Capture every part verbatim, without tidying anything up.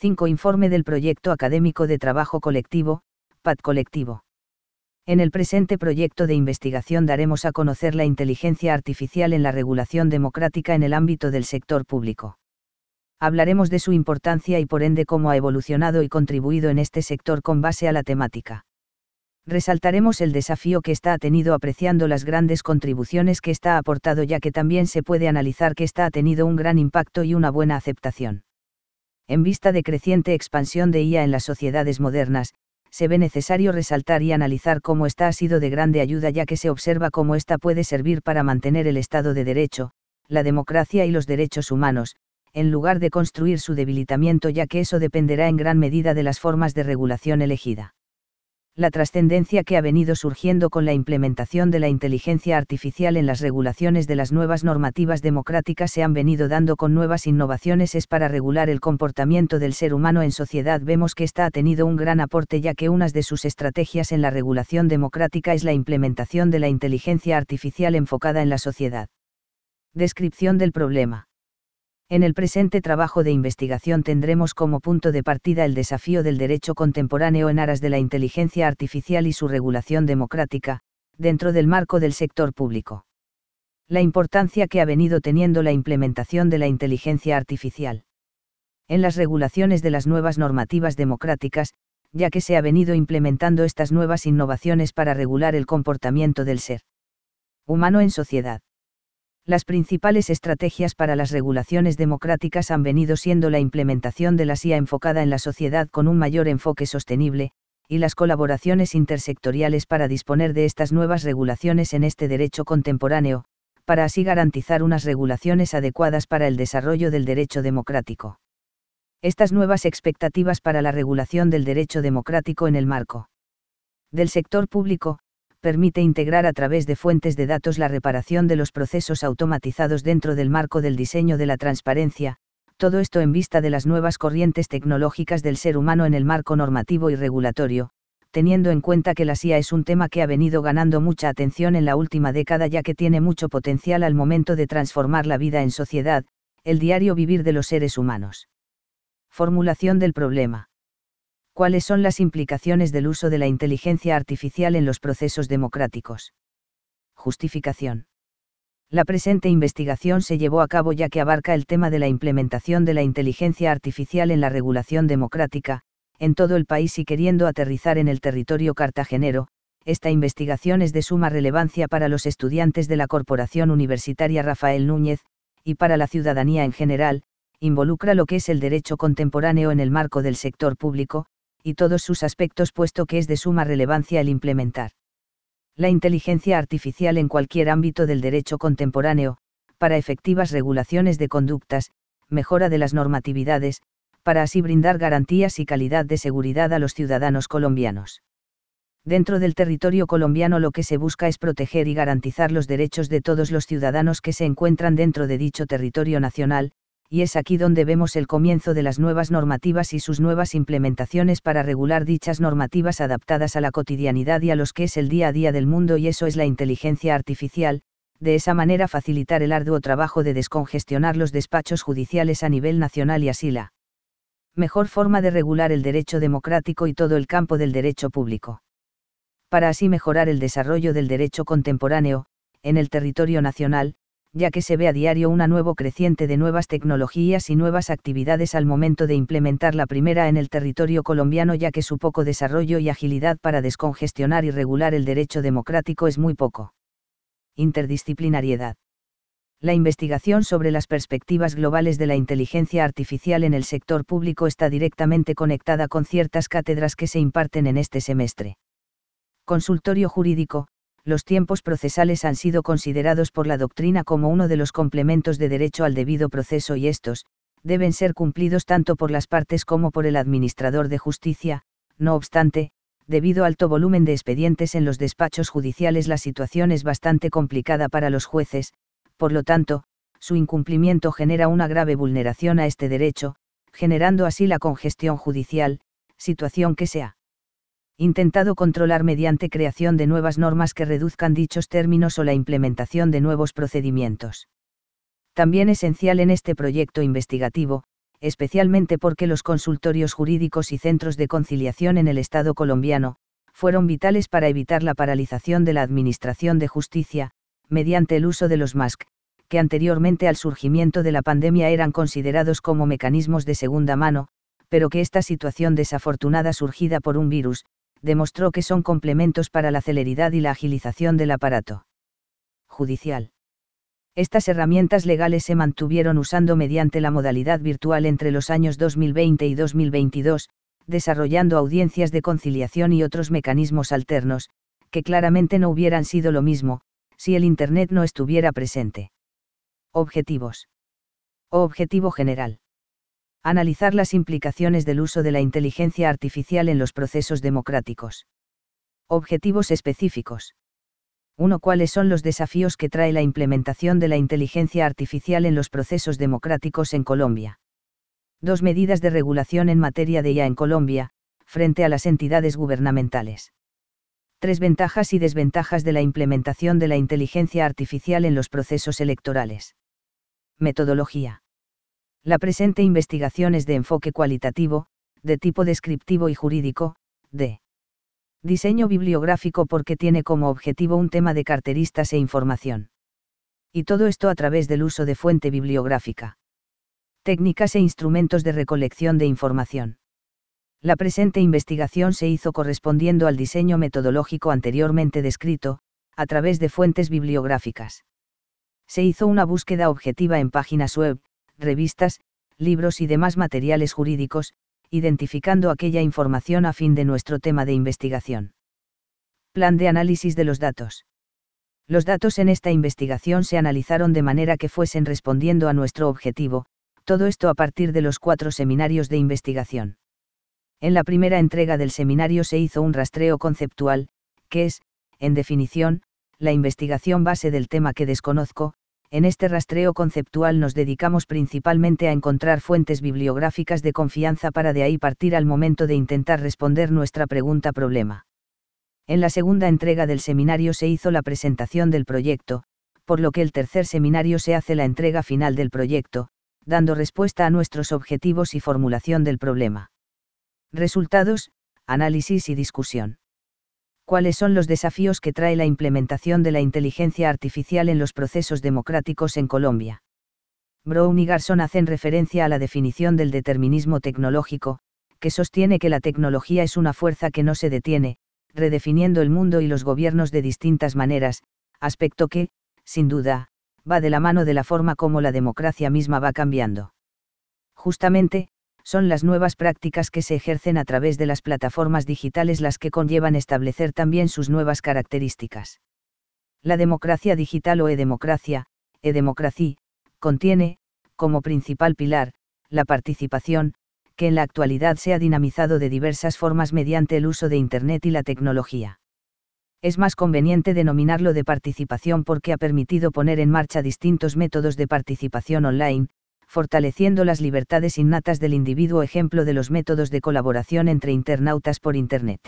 cinco Informe del Proyecto Académico de Trabajo Colectivo, P A T Colectivo. En el presente proyecto de investigación daremos a conocer la inteligencia artificial en la regulación democrática en el ámbito del sector público. Hablaremos de su importancia y por ende cómo ha evolucionado y contribuido en este sector con base a la temática. Resaltaremos el desafío que ésta ha tenido apreciando las grandes contribuciones que ésta ha aportado, ya que también se puede analizar que ésta ha tenido un gran impacto y una buena aceptación. En vista de creciente expansión de I A en las sociedades modernas, se ve necesario resaltar y analizar cómo ésta ha sido de grande ayuda, ya que se observa cómo ésta puede servir para mantener el Estado de Derecho, la democracia y los derechos humanos, en lugar de construir su debilitamiento, ya que eso dependerá en gran medida de las formas de regulación elegida. La trascendencia que ha venido surgiendo con la implementación de la inteligencia artificial en las regulaciones de las nuevas normativas democráticas se han venido dando con nuevas innovaciones es para regular el comportamiento del ser humano en sociedad. Vemos que ésta ha tenido un gran aporte, ya que una de sus estrategias en la regulación democrática es la implementación de la inteligencia artificial enfocada en la sociedad. Descripción del problema. En el presente trabajo de investigación tendremos como punto de partida el desafío del derecho contemporáneo en aras de la inteligencia artificial y su regulación democrática, dentro del marco del sector público. La importancia que ha venido teniendo la implementación de la inteligencia artificial en las regulaciones de las nuevas normativas democráticas, ya que se ha venido implementando estas nuevas innovaciones para regular el comportamiento del ser humano en sociedad. Las principales estrategias para las regulaciones democráticas han venido siendo la implementación de la I A enfocada en la sociedad con un mayor enfoque sostenible, y las colaboraciones intersectoriales para disponer de estas nuevas regulaciones en este derecho contemporáneo, para así garantizar unas regulaciones adecuadas para el desarrollo del derecho democrático. Estas nuevas expectativas para la regulación del derecho democrático en el marco del sector público, permite integrar a través de fuentes de datos la reparación de los procesos automatizados dentro del marco del diseño de la transparencia, todo esto en vista de las nuevas corrientes tecnológicas del ser humano en el marco normativo y regulatorio, teniendo en cuenta que la I A es un tema que ha venido ganando mucha atención en la última década, ya que tiene mucho potencial al momento de transformar la vida en sociedad, el diario vivir de los seres humanos. Formulación del problema. ¿Cuáles son las implicaciones del uso de la inteligencia artificial en los procesos democráticos? Justificación. La presente investigación se llevó a cabo ya que abarca el tema de la implementación de la inteligencia artificial en la regulación democrática, en todo el país y queriendo aterrizar en el territorio cartagenero. Esta investigación es de suma relevancia para los estudiantes de la Corporación Universitaria Rafael Núñez, y para la ciudadanía en general, involucra lo que es el derecho contemporáneo en el marco del sector público, y todos sus aspectos, puesto que es de suma relevancia el implementar la inteligencia artificial en cualquier ámbito del derecho contemporáneo, para efectivas regulaciones de conductas, mejora de las normatividades, para así brindar garantías y calidad de seguridad a los ciudadanos colombianos. Dentro del territorio colombiano lo que se busca es proteger y garantizar los derechos de todos los ciudadanos que se encuentran dentro de dicho territorio nacional, y es aquí donde vemos el comienzo de las nuevas normativas y sus nuevas implementaciones para regular dichas normativas adaptadas a la cotidianidad y a los que es el día a día del mundo, y eso es la inteligencia artificial, de esa manera facilitar el arduo trabajo de descongestionar los despachos judiciales a nivel nacional y así la mejor forma de regular el derecho democrático y todo el campo del derecho público. Para así mejorar el desarrollo del derecho contemporáneo, en el territorio nacional, ya que se ve a diario una nuevo creciente de nuevas tecnologías y nuevas actividades al momento de implementar la primera en el territorio colombiano, ya que su poco desarrollo y agilidad para descongestionar y regular el derecho democrático es muy poco. Interdisciplinariedad. La investigación sobre las perspectivas globales de la inteligencia artificial en el sector público está directamente conectada con ciertas cátedras que se imparten en este semestre. Consultorio jurídico. Los tiempos procesales han sido considerados por la doctrina como uno de los complementos de derecho al debido proceso, y estos deben ser cumplidos tanto por las partes como por el administrador de justicia. No obstante, debido al alto volumen de expedientes en los despachos judiciales, la situación es bastante complicada para los jueces, por lo tanto, su incumplimiento genera una grave vulneración a este derecho, generando así la congestión judicial, situación que se ha intentado controlar mediante creación de nuevas normas que reduzcan dichos términos o la implementación de nuevos procedimientos. También esencial en este proyecto investigativo, especialmente porque los consultorios jurídicos y centros de conciliación en el Estado colombiano fueron vitales para evitar la paralización de la Administración de Justicia, mediante el uso de los M A S C, que anteriormente al surgimiento de la pandemia eran considerados como mecanismos de segunda mano, pero que esta situación desafortunada surgida por un virus, demostró que son complementos para la celeridad y la agilización del aparato judicial. Estas herramientas legales se mantuvieron usando mediante la modalidad virtual entre los años dos mil veinte y dos mil veintidós, desarrollando audiencias de conciliación y otros mecanismos alternos, que claramente no hubieran sido lo mismo, si el Internet no estuviera presente. Objetivos. O objetivo general. Analizar las implicaciones del uso de la inteligencia artificial en los procesos democráticos. Objetivos específicos. uno. ¿Cuáles son los desafíos que trae la implementación de la inteligencia artificial en los procesos democráticos en Colombia? dos. Medidas de regulación en materia de I A en Colombia, frente a las entidades gubernamentales. tres. Ventajas y desventajas de la implementación de la inteligencia artificial en los procesos electorales. Metodología. La presente investigación es de enfoque cualitativo, de tipo descriptivo y jurídico, de diseño bibliográfico porque tiene como objetivo un tema de carteristas e información. Y todo esto a través del uso de fuente bibliográfica. Técnicas e instrumentos de recolección de información. La presente investigación se hizo correspondiendo al diseño metodológico anteriormente descrito, a través de fuentes bibliográficas. Se hizo una búsqueda objetiva en páginas web, revistas, libros y demás materiales jurídicos, identificando aquella información a fin de nuestro tema de investigación. Plan de análisis de los datos. Los datos en esta investigación se analizaron de manera que fuesen respondiendo a nuestro objetivo, todo esto a partir de los cuatro seminarios de investigación. En la primera entrega del seminario se hizo un rastreo conceptual, que es, en definición, la investigación base del tema que desconozco. En este rastreo conceptual nos dedicamos principalmente a encontrar fuentes bibliográficas de confianza para de ahí partir al momento de intentar responder nuestra pregunta problema. En la segunda entrega del seminario se hizo la presentación del proyecto, por lo que el tercer seminario se hace la entrega final del proyecto, dando respuesta a nuestros objetivos y formulación del problema. Resultados, análisis y discusión. ¿Cuáles son los desafíos que trae la implementación de la inteligencia artificial en los procesos democráticos en Colombia? Brown y Garson hacen referencia a la definición del determinismo tecnológico, que sostiene que la tecnología es una fuerza que no se detiene, redefiniendo el mundo y los gobiernos de distintas maneras, aspecto que, sin duda, va de la mano de la forma como la democracia misma va cambiando. Justamente, son las nuevas prácticas que se ejercen a través de las plataformas digitales las que conllevan establecer también sus nuevas características. La democracia digital o e-democracia, e-democracy, contiene, como principal pilar, la participación, que en la actualidad se ha dinamizado de diversas formas mediante el uso de Internet y la tecnología. Es más conveniente denominarlo de participación porque ha permitido poner en marcha distintos métodos de participación online, fortaleciendo las libertades innatas del individuo, ejemplo de los métodos de colaboración entre internautas por Internet.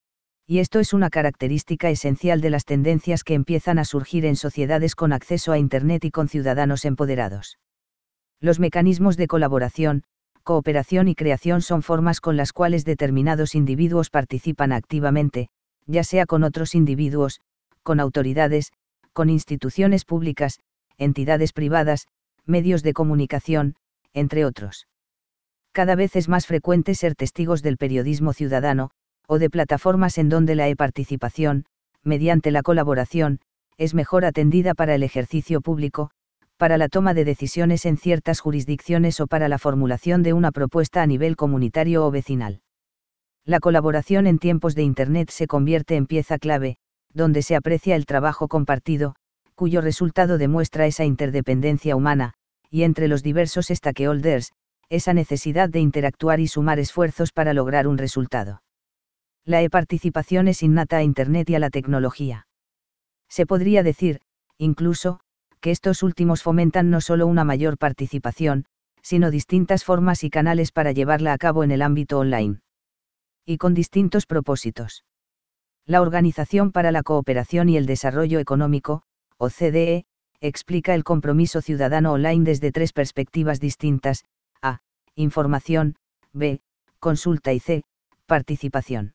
Y esto es una característica esencial de las tendencias que empiezan a surgir en sociedades con acceso a Internet y con ciudadanos empoderados. Los mecanismos de colaboración, cooperación y creación son formas con las cuales determinados individuos participan activamente, ya sea con otros individuos, con autoridades, con instituciones públicas, entidades privadas, medios de comunicación, entre otros. Cada vez es más frecuente ser testigos del periodismo ciudadano, o de plataformas en donde la e-participación, mediante la colaboración, es mejor atendida para el ejercicio público, para la toma de decisiones en ciertas jurisdicciones o para la formulación de una propuesta a nivel comunitario o vecinal. La colaboración en tiempos de Internet se convierte en pieza clave, donde se aprecia el trabajo compartido, cuyo resultado demuestra esa interdependencia humana, y entre los diversos stakeholders, esa necesidad de interactuar y sumar esfuerzos para lograr un resultado. La e-participación es innata a Internet y a la tecnología. Se podría decir, incluso, que estos últimos fomentan no solo una mayor participación, sino distintas formas y canales para llevarla a cabo en el ámbito online. Y con distintos propósitos. La Organización para la Cooperación y el Desarrollo Económico, O C D E, explica el compromiso ciudadano online desde tres perspectivas distintas: a. información, B, consulta y C, participación.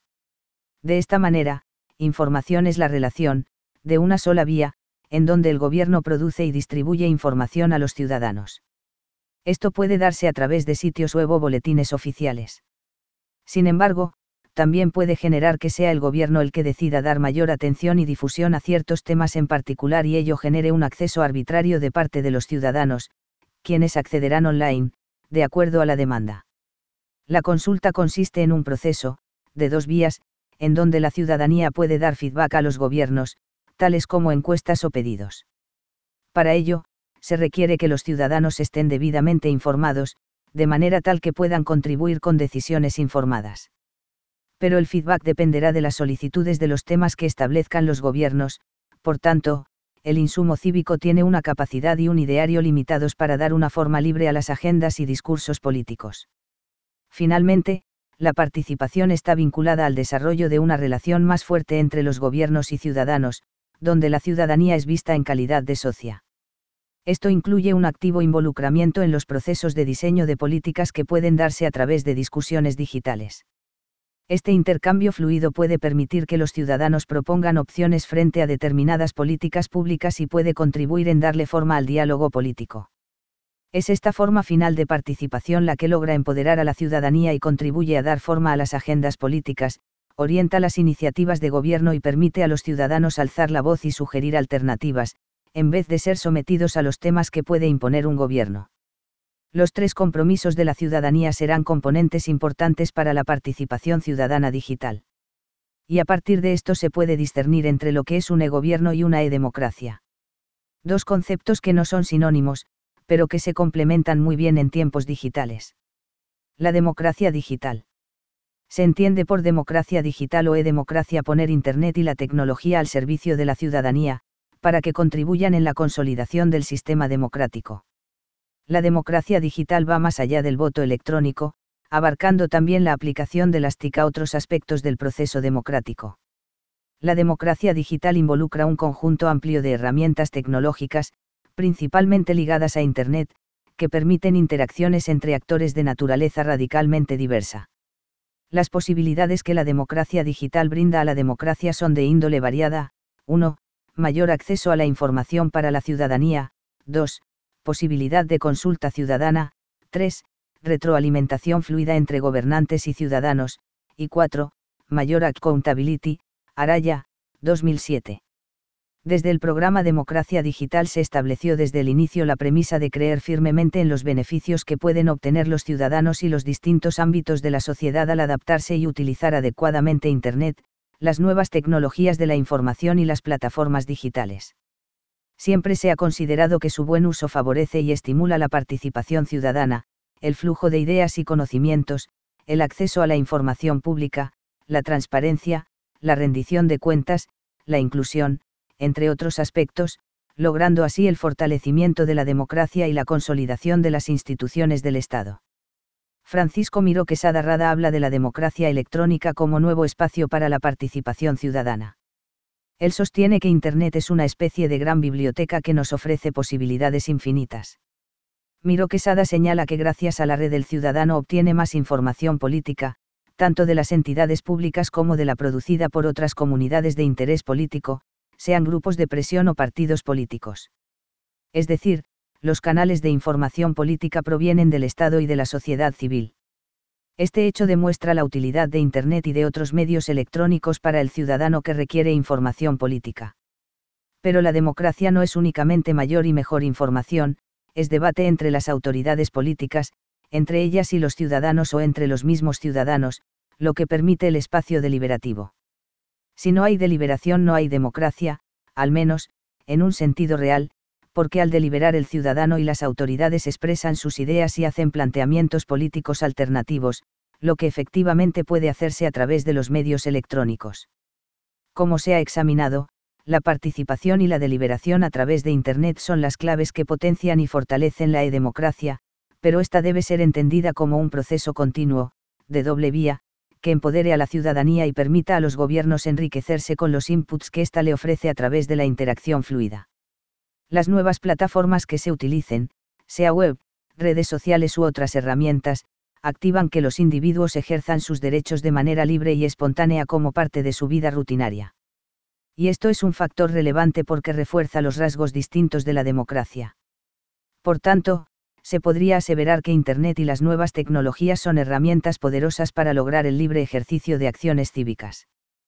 De esta manera, información es la relación, de una sola vía, en donde el gobierno produce y distribuye información a los ciudadanos. Esto puede darse a través de sitios web o boletines oficiales. Sin embargo, también puede generar que sea el gobierno el que decida dar mayor atención y difusión a ciertos temas en particular y ello genere un acceso arbitrario de parte de los ciudadanos, quienes accederán online, de acuerdo a la demanda. La consulta consiste en un proceso, de dos vías, en donde la ciudadanía puede dar feedback a los gobiernos, tales como encuestas o pedidos. Para ello, se requiere que los ciudadanos estén debidamente informados, de manera tal que puedan contribuir con decisiones informadas. Pero el feedback dependerá de las solicitudes de los temas que establezcan los gobiernos, por tanto, el insumo cívico tiene una capacidad y un ideario limitados para dar una forma libre a las agendas y discursos políticos. Finalmente, la participación está vinculada al desarrollo de una relación más fuerte entre los gobiernos y ciudadanos, donde la ciudadanía es vista en calidad de socia. Esto incluye un activo involucramiento en los procesos de diseño de políticas que pueden darse a través de discusiones digitales. Este intercambio fluido puede permitir que los ciudadanos propongan opciones frente a determinadas políticas públicas y puede contribuir en darle forma al diálogo político. Es esta forma final de participación la que logra empoderar a la ciudadanía y contribuye a dar forma a las agendas políticas, orienta las iniciativas de gobierno y permite a los ciudadanos alzar la voz y sugerir alternativas, en vez de ser sometidos a los temas que puede imponer un gobierno. Los tres compromisos de la ciudadanía serán componentes importantes para la participación ciudadana digital. Y a partir de esto se puede discernir entre lo que es un e-gobierno y una e-democracia. Dos conceptos que no son sinónimos, pero que se complementan muy bien en tiempos digitales. La democracia digital. Se entiende por democracia digital o e-democracia poner Internet y la tecnología al servicio de la ciudadanía, para que contribuyan en la consolidación del sistema democrático. La democracia digital va más allá del voto electrónico, abarcando también la aplicación de las T I C a otros aspectos del proceso democrático. La democracia digital involucra un conjunto amplio de herramientas tecnológicas, principalmente ligadas a Internet, que permiten interacciones entre actores de naturaleza radicalmente diversa. Las posibilidades que la democracia digital brinda a la democracia son de índole variada: uno. Mayor acceso a la información para la ciudadanía; dos. Posibilidad de consulta ciudadana; tres. Retroalimentación fluida entre gobernantes y ciudadanos; y cuatro. Mayor accountability. Araya, dos mil siete. Desde el programa Democracia Digital se estableció desde el inicio la premisa de creer firmemente en los beneficios que pueden obtener los ciudadanos y los distintos ámbitos de la sociedad al adaptarse y utilizar adecuadamente Internet, las nuevas tecnologías de la información y las plataformas digitales. Siempre se ha considerado que su buen uso favorece y estimula la participación ciudadana, el flujo de ideas y conocimientos, el acceso a la información pública, la transparencia, la rendición de cuentas, la inclusión, entre otros aspectos, logrando así el fortalecimiento de la democracia y la consolidación de las instituciones del Estado. Francisco Miró Quesada Rada habla de la democracia electrónica como nuevo espacio para la participación ciudadana. Él sostiene que Internet es una especie de gran biblioteca que nos ofrece posibilidades infinitas. Miró Quesada señala que gracias a la red el ciudadano obtiene más información política, tanto de las entidades públicas como de la producida por otras comunidades de interés político, sean grupos de presión o partidos políticos. Es decir, los canales de información política provienen del Estado y de la sociedad civil. Este hecho demuestra la utilidad de Internet y de otros medios electrónicos para el ciudadano que requiere información política. Pero la democracia no es únicamente mayor y mejor información, es debate entre las autoridades políticas, entre ellas y los ciudadanos o entre los mismos ciudadanos, lo que permite el espacio deliberativo. Si no hay deliberación no hay democracia, al menos, en un sentido real, porque al deliberar el ciudadano y las autoridades expresan sus ideas y hacen planteamientos políticos alternativos, lo que efectivamente puede hacerse a través de los medios electrónicos. Como se ha examinado, la participación y la deliberación a través de Internet son las claves que potencian y fortalecen la e-democracia, pero esta debe ser entendida como un proceso continuo, de doble vía, que empodere a la ciudadanía y permita a los gobiernos enriquecerse con los inputs que ésta le ofrece a través de la interacción fluida. Las nuevas plataformas que se utilicen, sea web, redes sociales u otras herramientas, activan que los individuos ejerzan sus derechos de manera libre y espontánea como parte de su vida rutinaria. Y esto es un factor relevante porque refuerza los rasgos distintos de la democracia. Por tanto, se podría aseverar que Internet y las nuevas tecnologías son herramientas poderosas para lograr el libre ejercicio de acciones cívicas.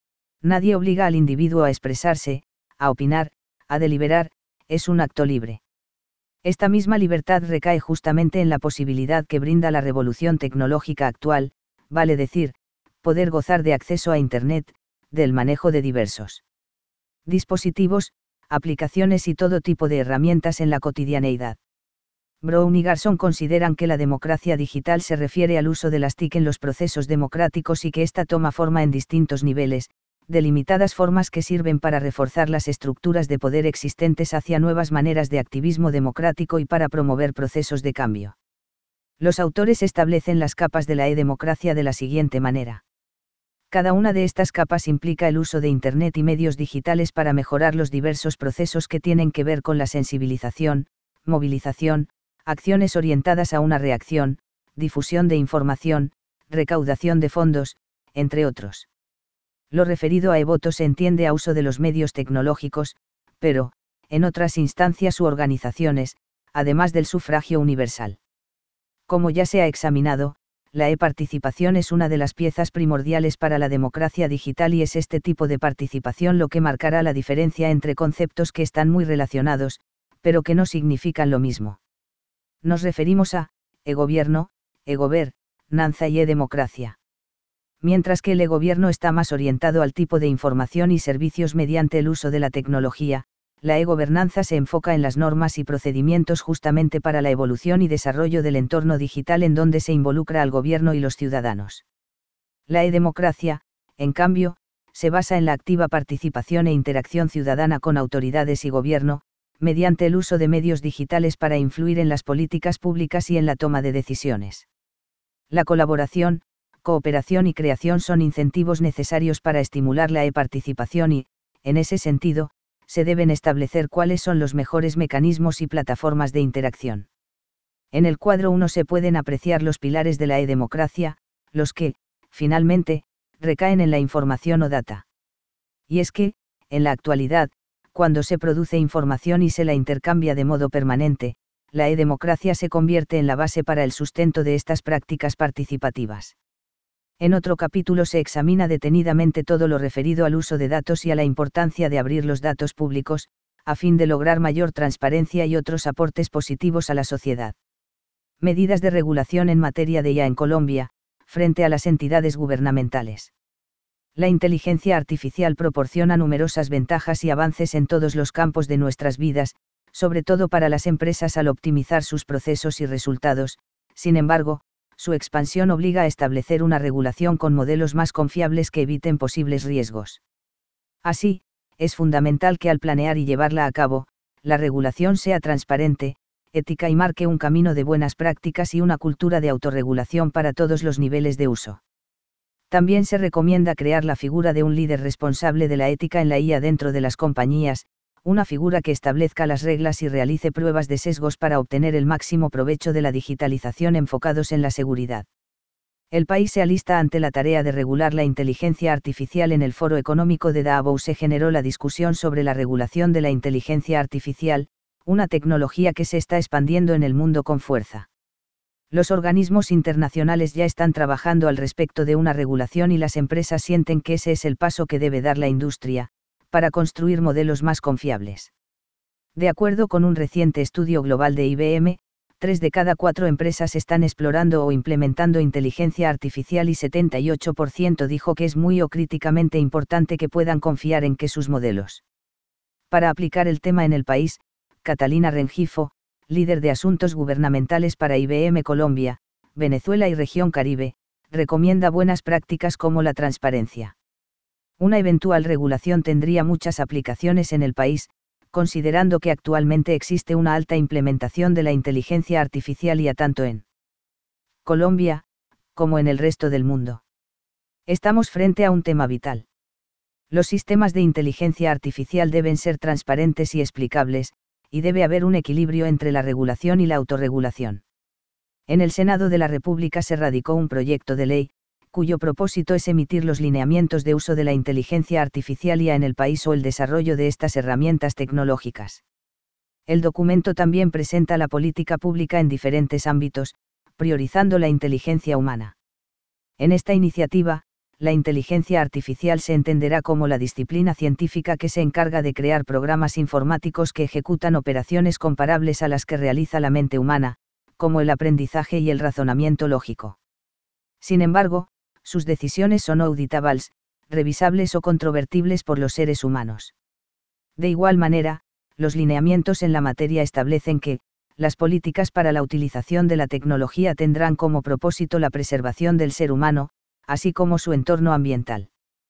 Nadie obliga al individuo a expresarse, a opinar, a deliberar, es un acto libre. Esta misma libertad recae justamente en la posibilidad que brinda la revolución tecnológica actual, vale decir, poder gozar de acceso a Internet, del manejo de diversos dispositivos, aplicaciones y todo tipo de herramientas en la cotidianeidad. Brown y Garson consideran que la democracia digital se refiere al uso de las T I C en los procesos democráticos y que ésta toma forma en distintos niveles, delimitadas formas que sirven para reforzar las estructuras de poder existentes hacia nuevas maneras de activismo democrático y para promover procesos de cambio. Los autores establecen las capas de la e-democracia de la siguiente manera. Cada una de estas capas implica el uso de Internet y medios digitales para mejorar los diversos procesos que tienen que ver con la sensibilización, movilización, acciones orientadas a una reacción, difusión de información, recaudación de fondos, entre otros. Lo referido a e-voto se entiende a uso de los medios tecnológicos, pero, en otras instancias u organizaciones, además del sufragio universal. Como ya se ha examinado, la e-participación es una de las piezas primordiales para la democracia digital y es este tipo de participación lo que marcará la diferencia entre conceptos que están muy relacionados, pero que no significan lo mismo. Nos referimos a e-gobierno, e-gobernanza y e-democracia. Mientras que el e-gobierno está más orientado al tipo de información y servicios mediante el uso de la tecnología, la e-gobernanza se enfoca en las normas y procedimientos justamente para la evolución y desarrollo del entorno digital en donde se involucra al gobierno y los ciudadanos. La e-democracia, en cambio, se basa en la activa participación e interacción ciudadana con autoridades y gobierno, mediante el uso de medios digitales para influir en las políticas públicas y en la toma de decisiones. La colaboración, cooperación y creación son incentivos necesarios para estimular la e-participación y, en ese sentido, se deben establecer cuáles son los mejores mecanismos y plataformas de interacción. En el cuadro uno se pueden apreciar los pilares de la e-democracia, los que, finalmente, recaen en la información o data. Y es que, en la actualidad, cuando se produce información y se la intercambia de modo permanente, la e-democracia se convierte en la base para el sustento de estas prácticas participativas. En otro capítulo se examina detenidamente todo lo referido al uso de datos y a la importancia de abrir los datos públicos, a fin de lograr mayor transparencia y otros aportes positivos a la sociedad. Medidas de regulación en materia de I A en Colombia, frente a las entidades gubernamentales. La inteligencia artificial proporciona numerosas ventajas y avances en todos los campos de nuestras vidas, sobre todo para las empresas al optimizar sus procesos y resultados. Sin embargo, su expansión obliga a establecer una regulación con modelos más confiables que eviten posibles riesgos. Así, es fundamental que al planear y llevarla a cabo, la regulación sea transparente, ética y marque un camino de buenas prácticas y una cultura de autorregulación para todos los niveles de uso. También se recomienda crear la figura de un líder responsable de la ética en la I A dentro de las compañías, una figura que establezca las reglas y realice pruebas de sesgos para obtener el máximo provecho de la digitalización enfocados en la seguridad. El país se alista ante la tarea de regular la inteligencia artificial. En el Foro Económico de Davos se generó la discusión sobre la regulación de la inteligencia artificial, una tecnología que se está expandiendo en el mundo con fuerza. Los organismos internacionales ya están trabajando al respecto de una regulación y las empresas sienten que ese es el paso que debe dar la industria, para construir modelos más confiables. De acuerdo con un reciente estudio global de I B M, tres de cada cuatro empresas están explorando o implementando inteligencia artificial y setenta y ocho por ciento dijo que es muy o críticamente importante que puedan confiar en que sus modelos. Para aplicar el tema en el país, Catalina Rengifo, líder de asuntos gubernamentales para I B M Colombia, Venezuela y región Caribe, recomienda buenas prácticas como la transparencia. Una eventual regulación tendría muchas aplicaciones en el país, considerando que actualmente existe una alta implementación de la inteligencia artificial I A tanto en Colombia, como en el resto del mundo. Estamos frente a un tema vital. Los sistemas de inteligencia artificial deben ser transparentes y explicables, y debe haber un equilibrio entre la regulación y la autorregulación. En el Senado de la República se radicó un proyecto de ley, cuyo propósito es emitir los lineamientos de uso de la inteligencia artificial I A en el país o el desarrollo de estas herramientas tecnológicas. El documento también presenta la política pública en diferentes ámbitos, priorizando la inteligencia humana. En esta iniciativa, la inteligencia artificial se entenderá como la disciplina científica que se encarga de crear programas informáticos que ejecutan operaciones comparables a las que realiza la mente humana, como el aprendizaje y el razonamiento lógico. Sin embargo, sus decisiones son auditables, revisables o controvertibles por los seres humanos. De igual manera, los lineamientos en la materia establecen que, las políticas para la utilización de la tecnología tendrán como propósito la preservación del ser humano, así como su entorno ambiental.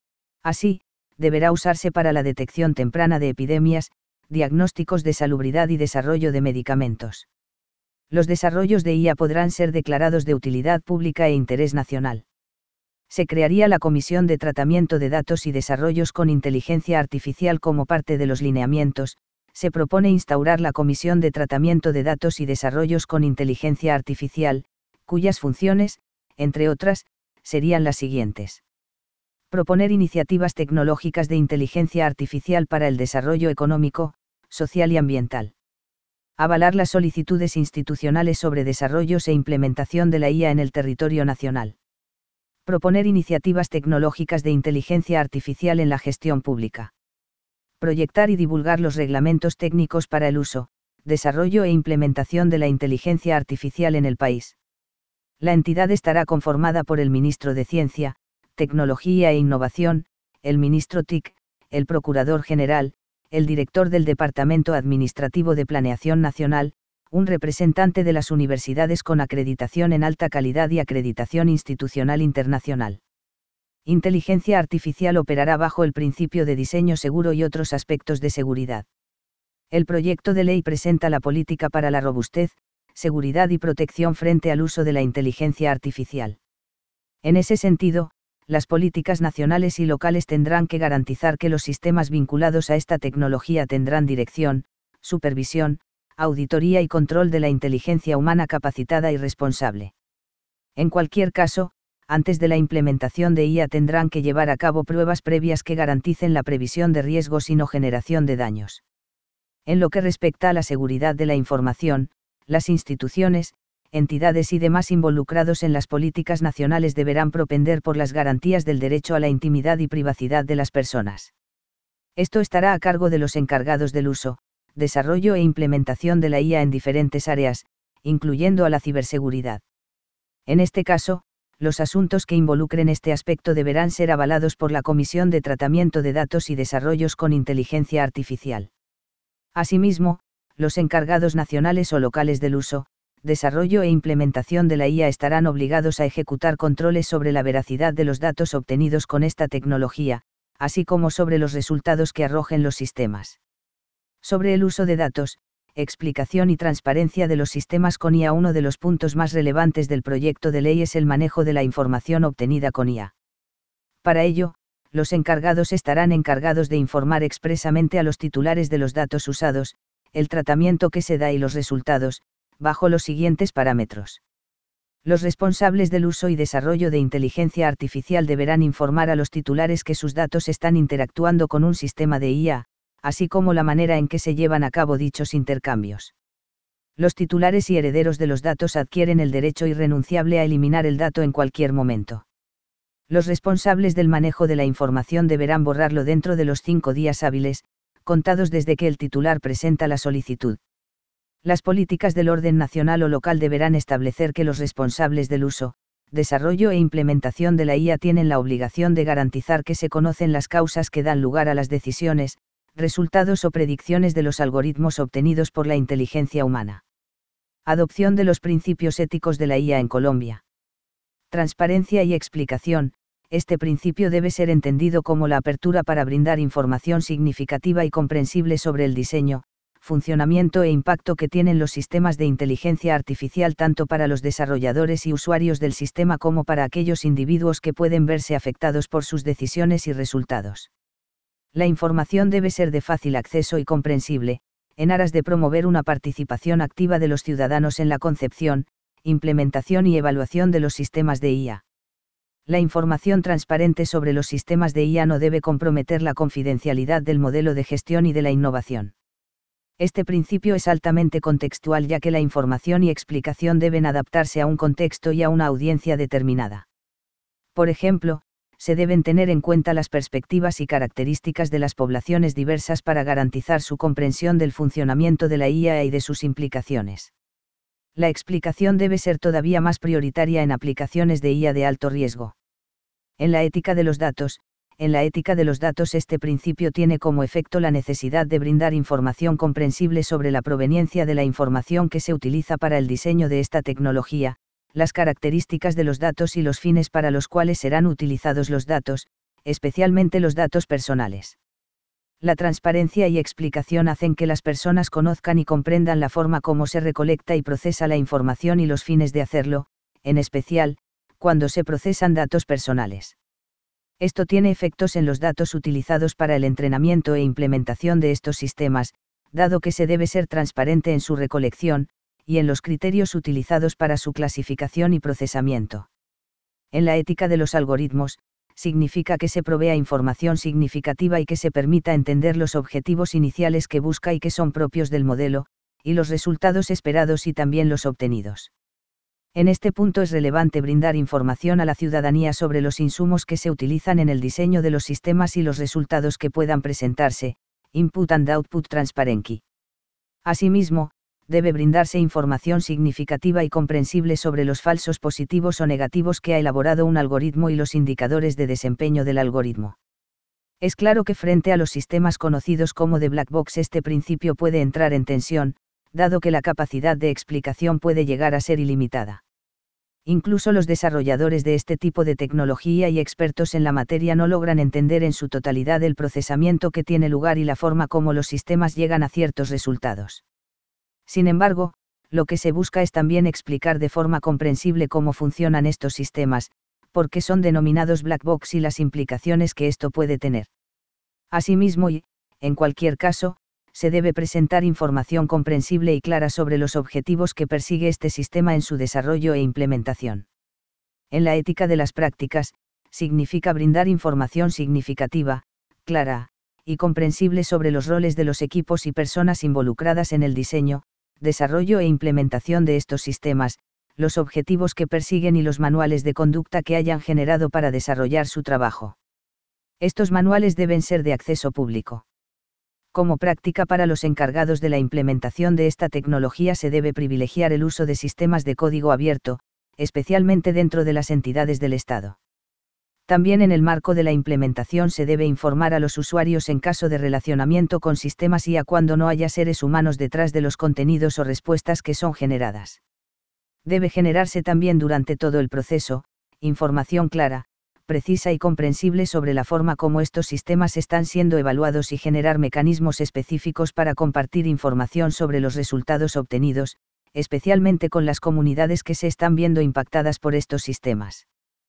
Así, deberá usarse para la detección temprana de epidemias, diagnósticos de salubridad y desarrollo de medicamentos. Los desarrollos de I A podrán ser declarados de utilidad pública e interés nacional. Se crearía la Comisión de Tratamiento de Datos y Desarrollos con Inteligencia Artificial como parte de los lineamientos. Se propone instaurar la Comisión de Tratamiento de Datos y Desarrollos con Inteligencia Artificial, cuyas funciones, entre otras, serían las siguientes. Proponer iniciativas tecnológicas de inteligencia artificial para el desarrollo económico, social y ambiental. Avalar las solicitudes institucionales sobre desarrollos e implementación de la I A en el territorio nacional. Proponer iniciativas tecnológicas de inteligencia artificial en la gestión pública. Proyectar y divulgar los reglamentos técnicos para el uso, desarrollo e implementación de la inteligencia artificial en el país. La entidad estará conformada por el Ministro de Ciencia, Tecnología e Innovación, el Ministro T I C, el Procurador General, el Director del Departamento Administrativo de Planeación Nacional, un representante de las universidades con acreditación en alta calidad y acreditación institucional internacional. Inteligencia artificial operará bajo el principio de diseño seguro y otros aspectos de seguridad. El proyecto de ley presenta la política para la robustez, seguridad y protección frente al uso de la inteligencia artificial. En ese sentido, las políticas nacionales y locales tendrán que garantizar que los sistemas vinculados a esta tecnología tendrán dirección, supervisión, auditoría y control de la inteligencia humana capacitada y responsable. En cualquier caso, antes de la implementación de I A tendrán que llevar a cabo pruebas previas que garanticen la previsión de riesgos y no generación de daños. En lo que respecta a la seguridad de la información, las instituciones, entidades y demás involucrados en las políticas nacionales deberán propender por las garantías del derecho a la intimidad y privacidad de las personas. Esto estará a cargo de los encargados del uso, desarrollo e implementación de la I A en diferentes áreas, incluyendo a la ciberseguridad. En este caso, los asuntos que involucren este aspecto deberán ser avalados por la Comisión de Tratamiento de Datos y Desarrollos con Inteligencia Artificial. Asimismo, los encargados nacionales o locales del uso, desarrollo e implementación de la I A estarán obligados a ejecutar controles sobre la veracidad de los datos obtenidos con esta tecnología, así como sobre los resultados que arrojen los sistemas. Sobre el uso de datos, explicación y transparencia de los sistemas con I A. Uno de los puntos más relevantes del proyecto de ley es el manejo de la información obtenida con I A. Para ello, los encargados estarán encargados de informar expresamente a los titulares de los datos usados, el tratamiento que se da y los resultados, bajo los siguientes parámetros. Los responsables del uso y desarrollo de inteligencia artificial deberán informar a los titulares que sus datos están interactuando con un sistema de I A, así como la manera en que se llevan a cabo dichos intercambios. Los titulares y herederos de los datos adquieren el derecho irrenunciable a eliminar el dato en cualquier momento. Los responsables del manejo de la información deberán borrarlo dentro de los cinco días hábiles, contados desde que el titular presenta la solicitud. Las políticas del orden nacional o local deberán establecer que los responsables del uso, desarrollo e implementación de la I A tienen la obligación de garantizar que se conocen las causas que dan lugar a las decisiones, resultados o predicciones de los algoritmos obtenidos por la inteligencia humana. Adopción de los principios éticos de la I A en Colombia. Transparencia y explicación. Este principio debe ser entendido como la apertura para brindar información significativa y comprensible sobre el diseño, funcionamiento e impacto que tienen los sistemas de inteligencia artificial tanto para los desarrolladores y usuarios del sistema como para aquellos individuos que pueden verse afectados por sus decisiones y resultados. La información debe ser de fácil acceso y comprensible, en aras de promover una participación activa de los ciudadanos en la concepción, implementación y evaluación de los sistemas de I A. La información transparente sobre los sistemas de I A no debe comprometer la confidencialidad del modelo de gestión y de la innovación. Este principio es altamente contextual, ya que la información y explicación deben adaptarse a un contexto y a una audiencia determinada. Por ejemplo, se deben tener en cuenta las perspectivas y características de las poblaciones diversas para garantizar su comprensión del funcionamiento de la I A y de sus implicaciones. La explicación debe ser todavía más prioritaria en aplicaciones de I A de alto riesgo. En la ética de los datos, en la ética de los datos este principio tiene como efecto la necesidad de brindar información comprensible sobre la proveniencia de la información que se utiliza para el diseño de esta tecnología, las características de los datos y los fines para los cuales serán utilizados los datos, especialmente los datos personales. La transparencia y explicación hacen que las personas conozcan y comprendan la forma como se recolecta y procesa la información y los fines de hacerlo, en especial, cuando se procesan datos personales. Esto tiene efectos en los datos utilizados para el entrenamiento e implementación de estos sistemas, dado que se debe ser transparente en su recolección, y en los criterios utilizados para su clasificación y procesamiento. En la ética de los algoritmos, significa que se provea información significativa y que se permita entender los objetivos iniciales que busca y que son propios del modelo, y los resultados esperados y también los obtenidos. En este punto es relevante brindar información a la ciudadanía sobre los insumos que se utilizan en el diseño de los sistemas y los resultados que puedan presentarse, Input and Output Transparency. Asimismo, debe brindarse información significativa y comprensible sobre los falsos positivos o negativos que ha elaborado un algoritmo y los indicadores de desempeño del algoritmo. Es claro que frente a los sistemas conocidos como de black box este principio puede entrar en tensión, dado que la capacidad de explicación puede llegar a ser ilimitada. Incluso los desarrolladores de este tipo de tecnología y expertos en la materia no logran entender en su totalidad el procesamiento que tiene lugar y la forma como los sistemas llegan a ciertos resultados. Sin embargo, lo que se busca es también explicar de forma comprensible cómo funcionan estos sistemas, por qué son denominados black box y las implicaciones que esto puede tener. Asimismo y, en cualquier caso, se debe presentar información comprensible y clara sobre los objetivos que persigue este sistema en su desarrollo e implementación. En la ética de las prácticas, significa brindar información significativa, clara, y comprensible sobre los roles de los equipos y personas involucradas en el diseño, desarrollo e implementación de estos sistemas, los objetivos que persiguen y los manuales de conducta que hayan generado para desarrollar su trabajo. Estos manuales deben ser de acceso público. Como práctica para los encargados de la implementación de esta tecnología se debe privilegiar el uso de sistemas de código abierto, especialmente dentro de las entidades del Estado. También en el marco de la implementación se debe informar a los usuarios en caso de relacionamiento con sistemas I A cuando no haya seres humanos detrás de los contenidos o respuestas que son generadas. Debe generarse también durante todo el proceso, información clara, precisa y comprensible sobre la forma como estos sistemas están siendo evaluados y generar mecanismos específicos para compartir información sobre los resultados obtenidos, especialmente con las comunidades que se están viendo impactadas por estos sistemas.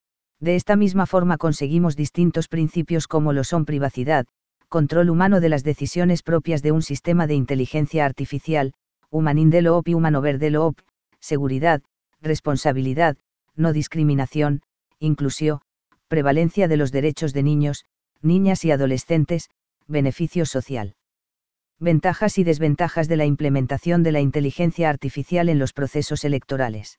De esta misma forma conseguimos distintos principios como lo son privacidad, control humano de las decisiones propias de un sistema de inteligencia artificial, human in the loop y human over the loop, seguridad, responsabilidad, no discriminación, inclusión, prevalencia de los derechos de niños, niñas y adolescentes, beneficio social. Ventajas y desventajas de la implementación de la inteligencia artificial en los procesos electorales.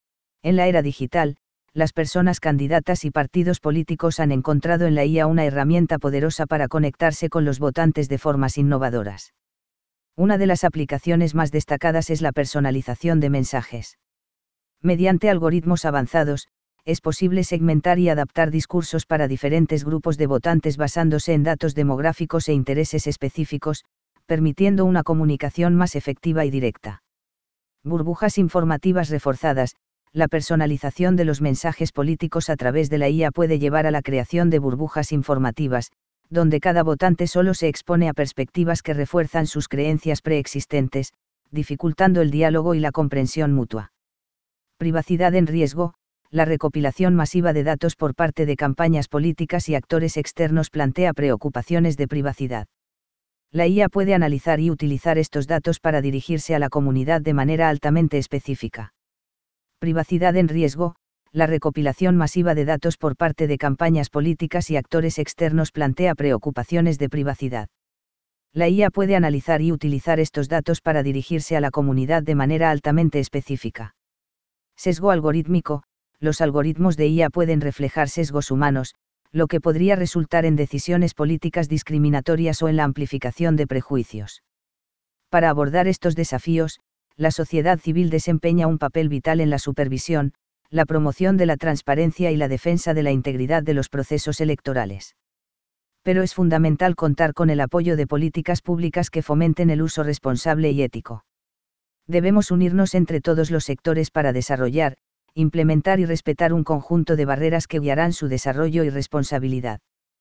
En la era digital, las personas candidatas y partidos políticos han encontrado en la I A una herramienta poderosa para conectarse con los votantes de formas innovadoras. Una de las aplicaciones más destacadas es la personalización de mensajes. Mediante algoritmos avanzados, es posible segmentar y adaptar discursos para diferentes grupos de votantes basándose en datos demográficos e intereses específicos, permitiendo una comunicación más efectiva y directa. Burbujas informativas reforzadas. La personalización de los mensajes políticos a través de la I A puede llevar a la creación de burbujas informativas, donde cada votante solo se expone a perspectivas que refuerzan sus creencias preexistentes, dificultando el diálogo y la comprensión mutua. Privacidad en riesgo. La recopilación masiva de datos por parte de campañas políticas y actores externos plantea preocupaciones de privacidad. La I A puede analizar y utilizar estos datos para dirigirse a la comunidad de manera altamente específica. Privacidad en riesgo. La recopilación masiva de datos por parte de campañas políticas y actores externos plantea preocupaciones de privacidad. La I A puede analizar y utilizar estos datos para dirigirse a la comunidad de manera altamente específica. Sesgo algorítmico. Los algoritmos de I A pueden reflejar sesgos humanos, lo que podría resultar en decisiones políticas discriminatorias o en la amplificación de prejuicios. Para abordar estos desafíos, la sociedad civil desempeña un papel vital en la supervisión, la promoción de la transparencia y la defensa de la integridad de los procesos electorales. Pero es fundamental contar con el apoyo de políticas públicas que fomenten el uso responsable y ético. Debemos unirnos entre todos los sectores para desarrollar, implementar y respetar un conjunto de barreras que guiarán su desarrollo y responsabilidad.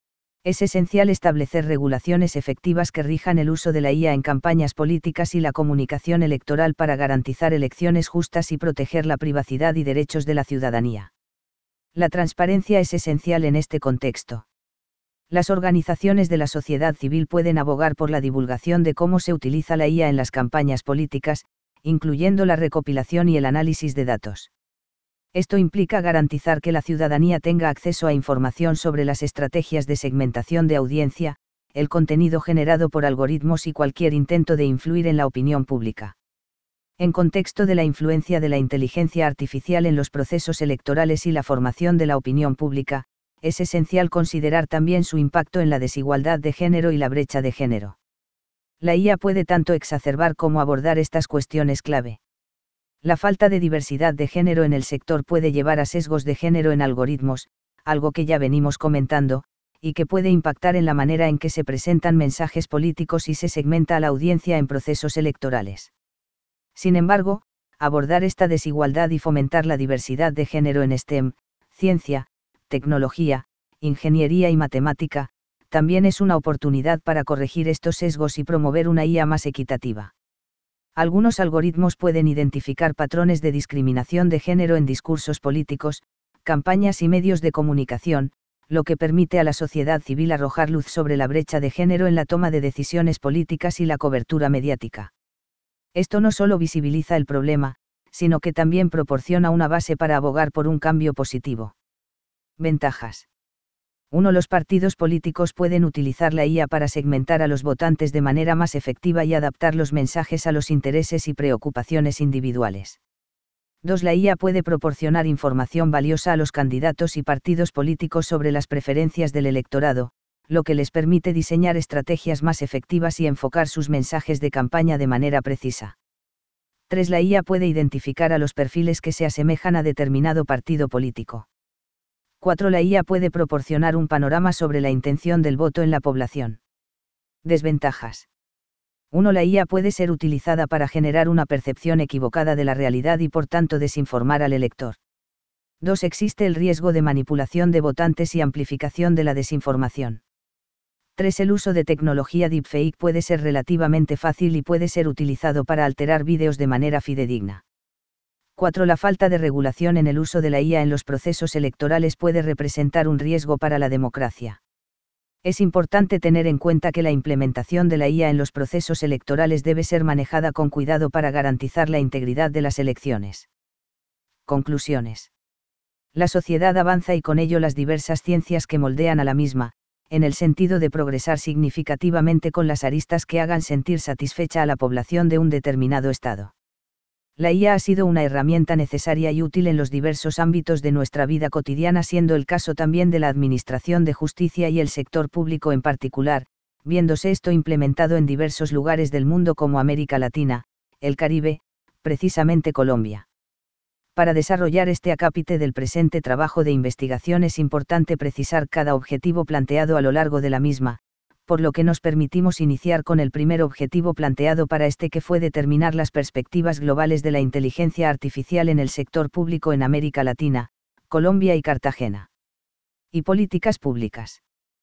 Es esencial establecer regulaciones efectivas que rijan el uso de la I A en campañas políticas y la comunicación electoral para garantizar elecciones justas y proteger la privacidad y derechos de la ciudadanía. La transparencia es esencial en este contexto. Las organizaciones de la sociedad civil pueden abogar por la divulgación de cómo se utiliza la I A en las campañas políticas, incluyendo la recopilación y el análisis de datos. Esto implica garantizar que la ciudadanía tenga acceso a información sobre las estrategias de segmentación de audiencia, el contenido generado por algoritmos y cualquier intento de influir en la opinión pública. En contexto de la influencia de la inteligencia artificial en los procesos electorales y la formación de la opinión pública, es esencial considerar también su impacto en la desigualdad de género y la brecha de género. La I A puede tanto exacerbar como abordar estas cuestiones clave. La falta de diversidad de género en el sector puede llevar a sesgos de género en algoritmos, algo que ya venimos comentando, y que puede impactar en la manera en que se presentan mensajes políticos y se segmenta a la audiencia en procesos electorales. Sin embargo, abordar esta desigualdad y fomentar la diversidad de género en STEM, ciencia, tecnología, ingeniería y matemática, también es una oportunidad para corregir estos sesgos y promover una I A más equitativa. Algunos algoritmos pueden identificar patrones de discriminación de género en discursos políticos, campañas y medios de comunicación, lo que permite a la sociedad civil arrojar luz sobre la brecha de género en la toma de decisiones políticas y la cobertura mediática. Esto no solo visibiliza el problema, sino que también proporciona una base para abogar por un cambio positivo. Ventajas. uno Los partidos políticos pueden utilizar la I A para segmentar a los votantes de manera más efectiva y adaptar los mensajes a los intereses y preocupaciones individuales. dos La I A puede proporcionar información valiosa a los candidatos y partidos políticos sobre las preferencias del electorado, lo que les permite diseñar estrategias más efectivas y enfocar sus mensajes de campaña de manera precisa. tres La I A puede identificar a los perfiles que se asemejan a determinado partido político. cuatro La I A puede proporcionar un panorama sobre la intención del voto en la población. Desventajas. uno La I A puede ser utilizada para generar una percepción equivocada de la realidad y por tanto desinformar al elector. dos Existe el riesgo de manipulación de votantes y amplificación de la desinformación. tres El uso de tecnología deepfake puede ser relativamente fácil y puede ser utilizado para alterar vídeos de manera fidedigna. cuatro La falta de regulación en el uso de la I A en los procesos electorales puede representar un riesgo para la democracia. Es importante tener en cuenta que la implementación de la I A en los procesos electorales debe ser manejada con cuidado para garantizar la integridad de las elecciones. Conclusiones. La sociedad avanza y con ello las diversas ciencias que moldean a la misma, en el sentido de progresar significativamente con las aristas que hagan sentir satisfecha a la población de un determinado estado. La I A ha sido una herramienta necesaria y útil en los diversos ámbitos de nuestra vida cotidiana, siendo el caso también de la Administración de Justicia y el sector público en particular, viéndose esto implementado en diversos lugares del mundo como América Latina, el Caribe, precisamente Colombia. Para desarrollar este acápite del presente trabajo de investigación es importante precisar cada objetivo planteado a lo largo de la misma, por lo que nos permitimos iniciar con el primer objetivo planteado para este, que fue determinar las perspectivas globales de la inteligencia artificial en el sector público en América Latina, Colombia y Cartagena. Y políticas públicas.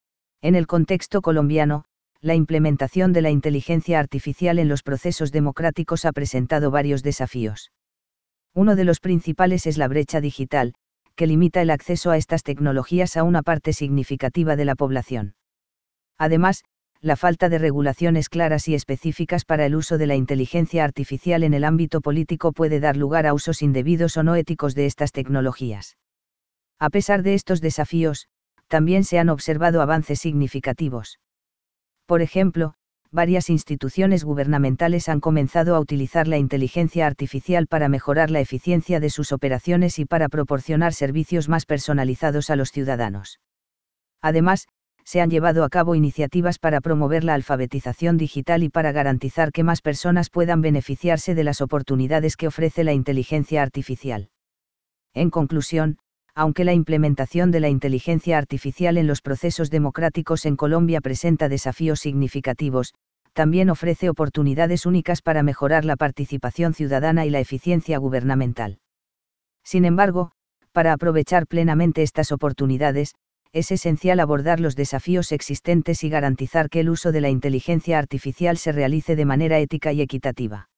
En el contexto colombiano, la implementación de la inteligencia artificial en los procesos democráticos ha presentado varios desafíos. Uno de los principales es la brecha digital, que limita el acceso a estas tecnologías a una parte significativa de la población. Además, la falta de regulaciones claras y específicas para el uso de la inteligencia artificial en el ámbito político puede dar lugar a usos indebidos o no éticos de estas tecnologías. A pesar de estos desafíos, también se han observado avances significativos. Por ejemplo, varias instituciones gubernamentales han comenzado a utilizar la inteligencia artificial para mejorar la eficiencia de sus operaciones y para proporcionar servicios más personalizados a los ciudadanos. Además, se han llevado a cabo iniciativas para promover la alfabetización digital y para garantizar que más personas puedan beneficiarse de las oportunidades que ofrece la inteligencia artificial. En conclusión, aunque la implementación de la inteligencia artificial en los procesos democráticos en Colombia presenta desafíos significativos, también ofrece oportunidades únicas para mejorar la participación ciudadana y la eficiencia gubernamental. Sin embargo, para aprovechar plenamente estas oportunidades, es esencial abordar los desafíos existentes y garantizar que el uso de la inteligencia artificial se realice de manera ética y equitativa.